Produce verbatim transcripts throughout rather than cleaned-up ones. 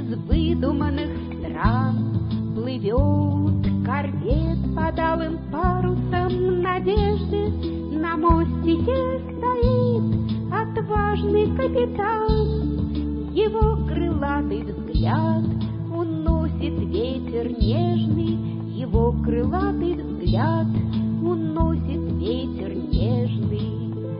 из выдуманных стран плывет корвет под алым парусом надежды. На мостике стоит отважный капитан. Его крылатый взгляд уносит ветер нежный. Его крылатый взгляд уносит ветер нежный.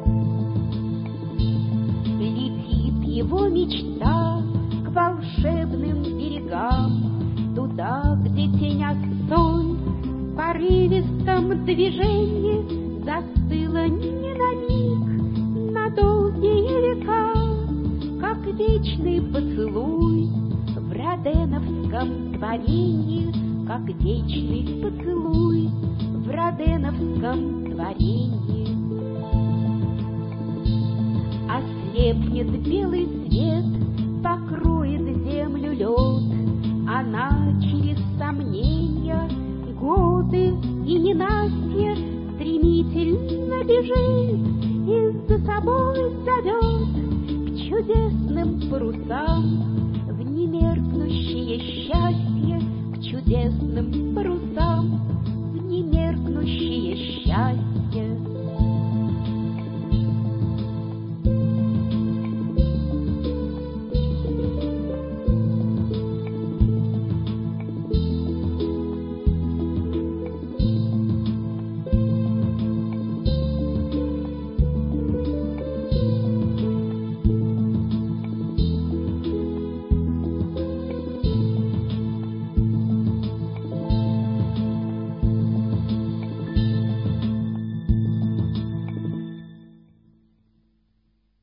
Летит его мечта к волшебным берегам, туда, где тень от соль в порывистом движении застыла не на миг, на долгие века, как вечный поцелуй в роденовском творении, как вечный поцелуй в роденовском творении. Ослепнет белый свет, покроет землю лед, она через сомнения, годы и ненастье стремительно бежит и за собой зовет к чудесным парусам в немеркнущее счастье, к чудесным парусам.